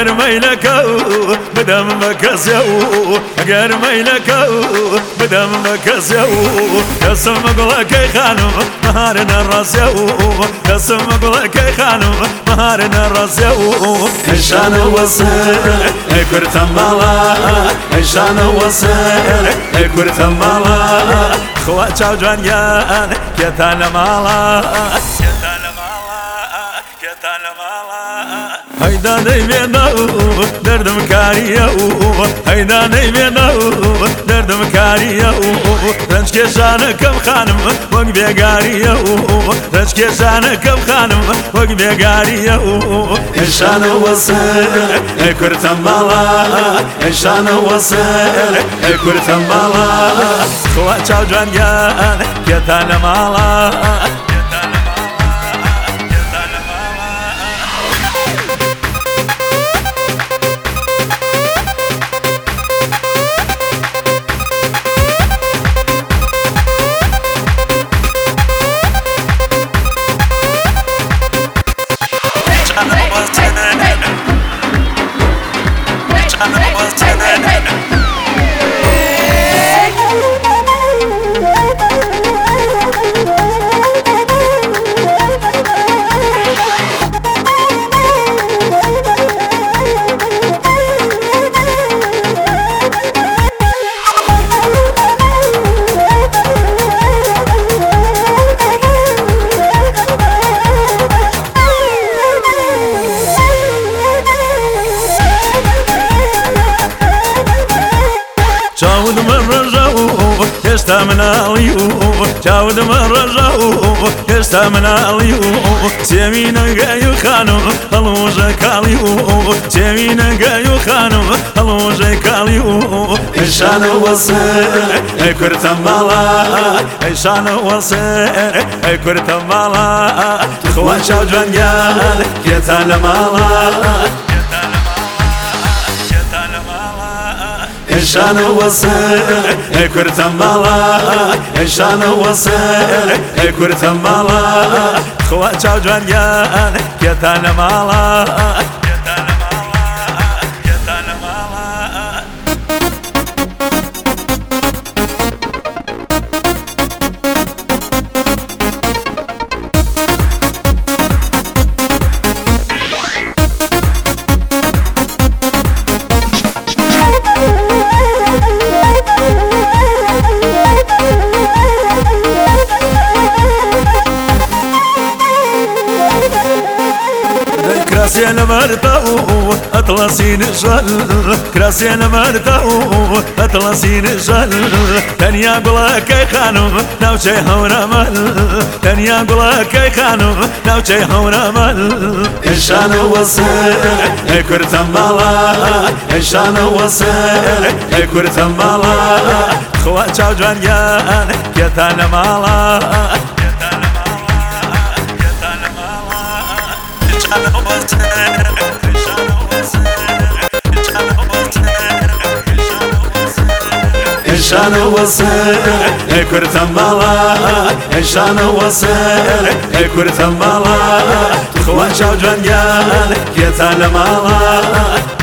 اگر میلکو بدم مکسیو اگر میلکو بدم مکسیو دستم مقلا کی خانم مهار نراسیو دستم مقلا کی خانم مهار نراسیو ایشان وسر اکرتم مالا ایشان وسر اکرتم مالا خوا چاو جوانیان کتان مالا هيدا نيمينا دردم كاريا هيدا نيمينا دردم كاريا رنج كشان كم خانم وق بيغاريا رنج كشان كم خانم وق بيغاريا إنشان وسر كرتم مالا إنشان وسر كرتم مالا خوا چاو جوانيان كتان مالا جاود مرجاو يشتا من عليو جاود مرجاو يشتا من عليو سيمينا جايو خانو هلوجا كاليو سيمينا جايو خانو هلوجا كاليو إنشان وسر كرتم مالا إنشان وسر كرتم مالا خوان شاو جوانيان كتان مالا إنشان وسر كرتم مالا إنشان وسر كرتم مالا خوا چاو جوانيان كتان مالا كراسي انا مرتاو اطلسي نشال كراسي انا مرتاو اطلسي نشال تانيا قولا كي خانم ناوشي هونا مال تانيا قولا كي خانم ناوشي هونا مال إنشان وسر كرتم مالا إنشان وسر كرتم مالا خوا چاو جوانيان كتان مالا إنشان وسر كرتم مالا إنشان وسر كرتم مالا خوان شاو جوانيان كتان مالا